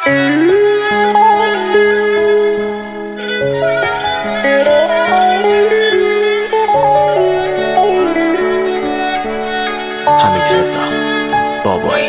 حمیدرضا بابایی.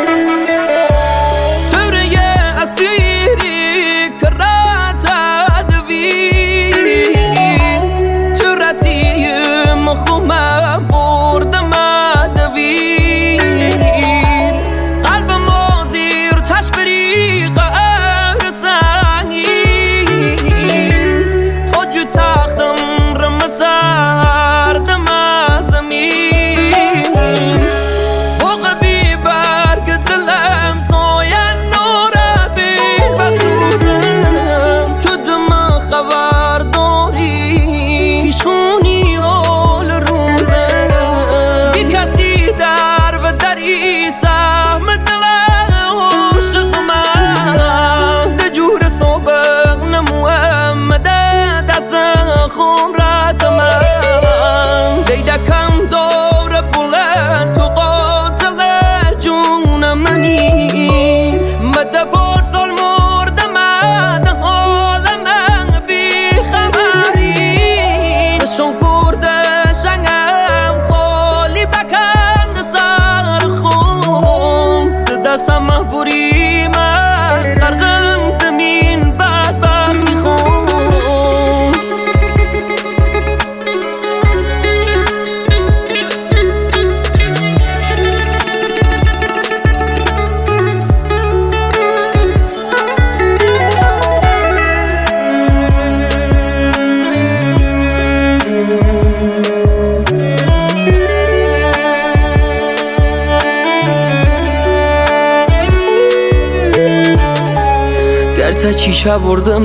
گرته چیشه بردم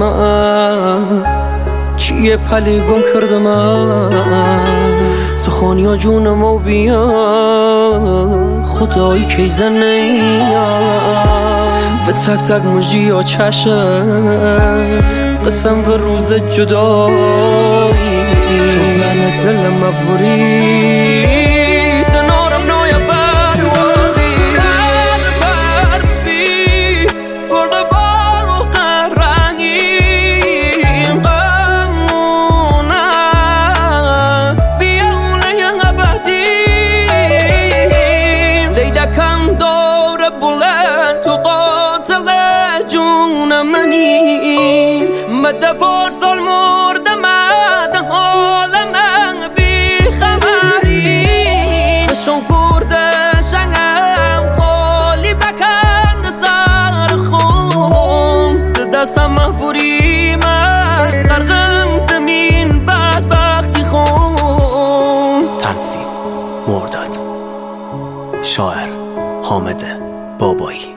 چیه پلی گم کردم سخونیا جونم و بیا خدایی کی زنی و تک تک مجی یا چشه قسم و روز جدایی تو گل دلم بری مده پرسال مردم ده حال من بی خبری خشم کرده شنگم خالی بکن سر خون دستم محبوری من غرقم دمین بدبختی خون. تنظیم مرداد، شاعر حامد بابایی.